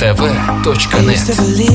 mustv.net.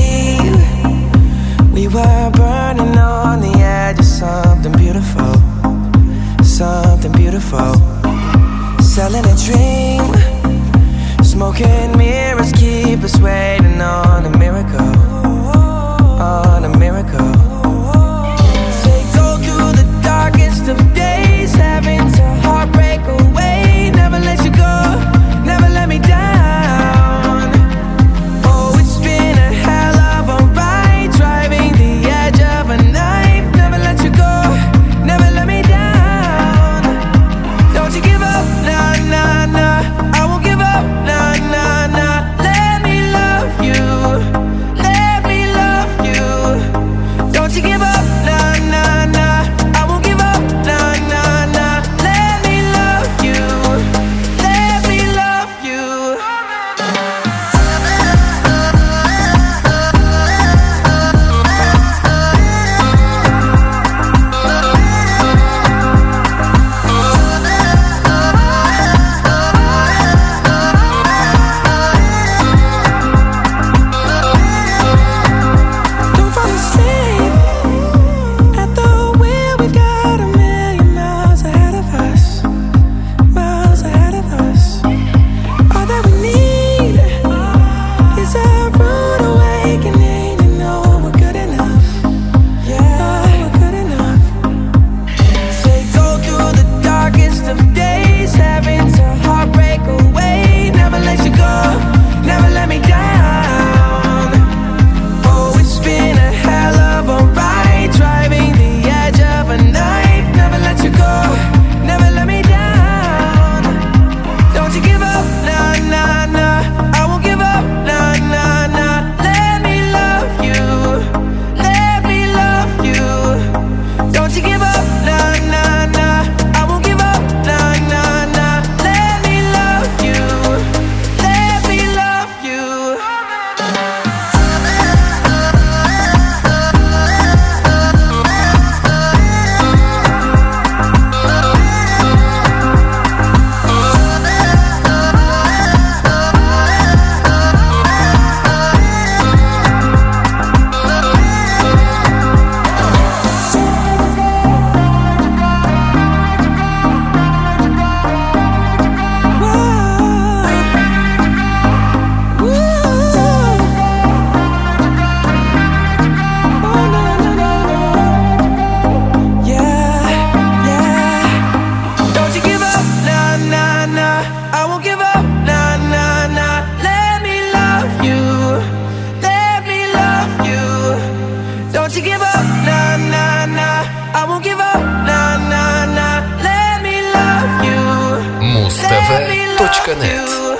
We were burning on the edge of something beautiful, something beautiful. Selling a dream, smoking mirrors keep us waiting on a miracle, on a miracle. Say go through the darkest of days, having to heartbreak away. Never let you go, never let me down. Oh, it's been a hell of a ride, driving the edge of a knife. Never let you go, never let me down. Don't you give up, nah, nah, nah. I won't give up, nah, nah, nah. Let me love you, let me love you. Don't you give up, nah, nah, nah. I won't give up, nah, nah, nah. Let me love you, let me love you. Don't fall asleep at the wheel. We've got a million miles ahead of us, miles ahead of us. All that we need is a rude awakening to know we're good enough. Yeah, we're good enough. Say go through the darkest of days, having to heartbreak away. Never let you go, never let me down. Oh, it's been a hell of a ride, driving the edge of a knife. Never let you go, never let me down. Don't you give up, nah, nah, nah. I won't give up, nah, nah, nah. Let me love you, let me love you. Don't you give up, nah, nah, nah. I won't give up, nah, nah, nah. Let me love you, let me love you. Don't you give up, nah, nah, nah. I won't give up, nah, nah, nah. Let me love you, let me love you. Don't you give up, nah, nah, nah. I won't give up, nah, nah, nah. Let me love you, let me love mustv.net. you.